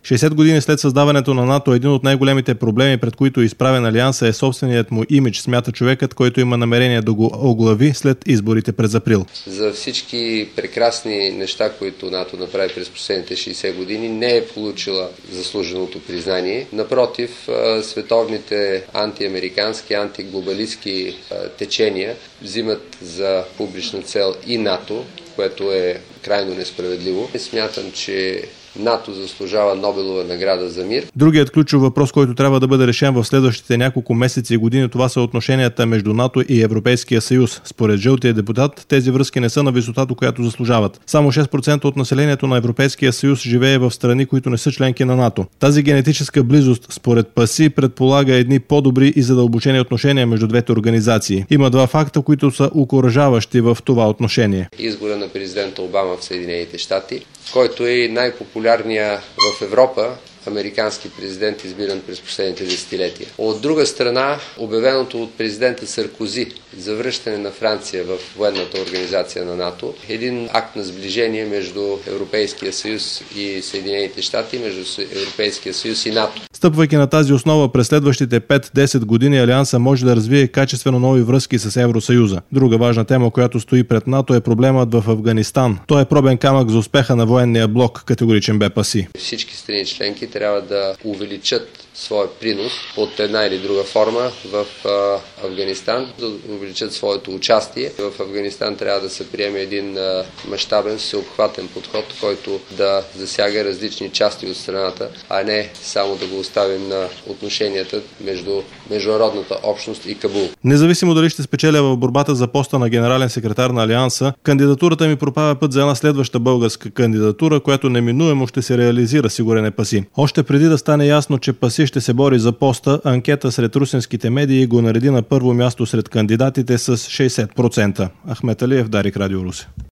60 години след създаването на НАТО, един от най-големите проблеми, пред които е изправен Алианса, е собственият му имидж, смята човекът, който има намерение да го оглави след изборите през април. За всички прекрасни неща, които НАТО направи през последните 60 години, не е получила заслуженото признание. Напротив, световните антиамерикански, антиглобалистски течения взимат за публична цел и НАТО, което е крайно несправедливо. Смятам, че НАТО заслужава Нобелова награда за мир. Другият ключов въпрос, който трябва да бъде решен в следващите няколко месеци и години, това са отношенията между НАТО и Европейския съюз. Според жълтия депутат, тези връзки не са на висотата, която заслужават. Само 6% от населението на Европейския съюз живее в страни, които не са членки на НАТО. Тази генетическа близост, според ПАСИ, предполага едни по-добри и задълбочени отношения между двете организации. Има два факта, които са окуражаващи в това отношение. Избора на президента Обама в Съединените щати, който е най-популярният в Европа американски президент, избиран през последните десетилетия. От друга страна, обявеното от президента Саркози за връщане на Франция в военната организация на НАТО, един акт на сближение между Европейския съюз и Съединените щати, между Европейския съюз и НАТО. Стъпвайки на тази основа, през следващите 5-10 години Алианса може да развие качествено нови връзки с Евросъюза. Друга важна тема, която стои пред НАТО, е проблемът в Афганистан. Той е пробен камък за успеха на военния блок, категоричен бе ПАСИ. Всички страни членки трябва да увеличат своя принос под една или друга форма в Афганистан, да увеличат своето участие. В Афганистан трябва да се приеме един мащабен, всеобхватен подход, който да засяга различни части от страната, а не само да го оставим на отношенията между международната общност и Кабул. Независимо дали ще спечеля в борбата за поста на генерален секретар на Алианса, кандидатурата ми пропава път за една следваща българска кандидатура, която неминуемо ще се реализира, сигурен е ПАСИ. Още преди да стане ясно, че ПАСИ ще се бори за поста, анкета сред русенските медии го нареди на първо място сред кандидатите с 60%. Ахмет Алиев, Дарик, Радио Русе.